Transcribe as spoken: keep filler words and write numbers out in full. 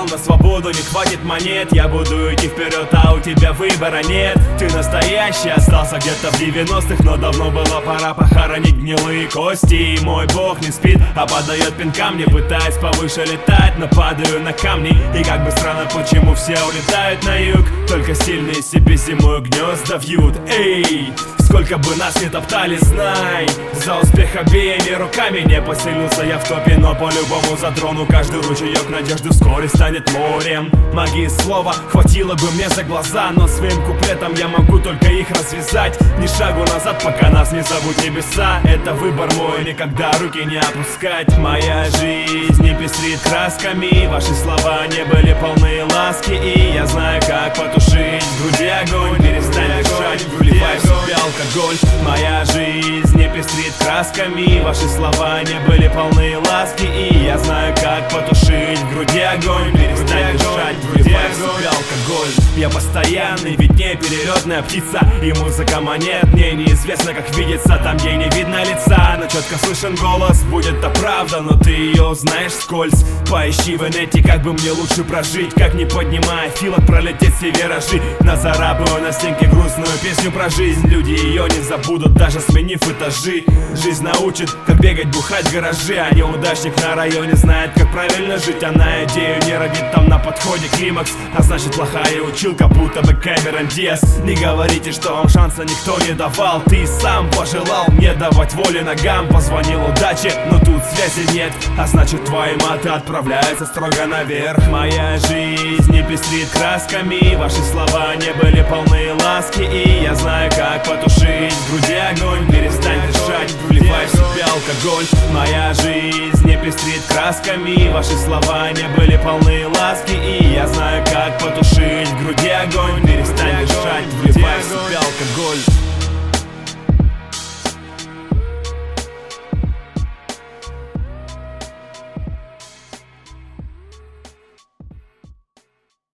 сказал, на свободу не хватит монет. Я буду идти вперед, а у тебя выбора нет. Ты настоящий, остался где-то в девяностых, но давно была пора похоронить гнилые кости. И мой бог не спит, а подает пинкам. Не пытаясь повыше летать, но падаю на камни. И как бы странно, почему все улетают на юг, только сильные себе зимой гнезда вьют. Эй, сколько бы нас не топтали, знай, за успех обеими руками не поселился я в топе, но по-любому затрону каждый ручеек надежды вскоре станет морем. Магии слова хватило бы мне за глаза, но своим куплетом я могу только их развязать. Ни шагу назад, пока нас не зовут небеса. Это выбор мой, никогда руки не опускать. Моя жизнь не пестрит красками, ваши слова не были полны ласки. И я знаю, как потушить в груди огонь. Перестань дышать, вливай в себя алкоголь. Моя жизнь не пестрит красками, ваши слова не были полны ласки. И я знаю, как потушить в груди огонь. Перестань дышать, вливай в себя алкоголь. Я постоянный, ведь не перелетная птица. И музыка монет мне неизвестно, как видится там, где не видно лица. Но четко слышен голос, будет это правда, но ты ее знаешь вскользь. Поищи в инете, как бы мне лучше прожить. Как не поднимая филок, пролететь все виражи. Назарабываю на стенке грустную песню про жизнь. Люди ее не забудут, даже сменив этажи. Жизнь научит, как бегать, бухать в гаражи. А неудачник на районе знает, как правильно жить. А на идею не родит, там на подходе климакс. А значит плохая училка, будто бы Кэмерон Диас. Не говорите, что вам шанса никто не давал. Ты сам пожелал мне давать воли ногам. Позвонил удаче, но тут связи нет. А значит твои маты отправляются строго наверх. Моя жизнь не пестрит красками, ваши слова не были полны ласки. И я знаю, как потушить в груди огонь. Перестань дышать, вливай в себя алкоголь. Моя жизнь не пестрит красками, ваши слова не были полны ласки. И я знаю, как потушить в груди огонь. Перестань дышать, вливай в себя алкоголь.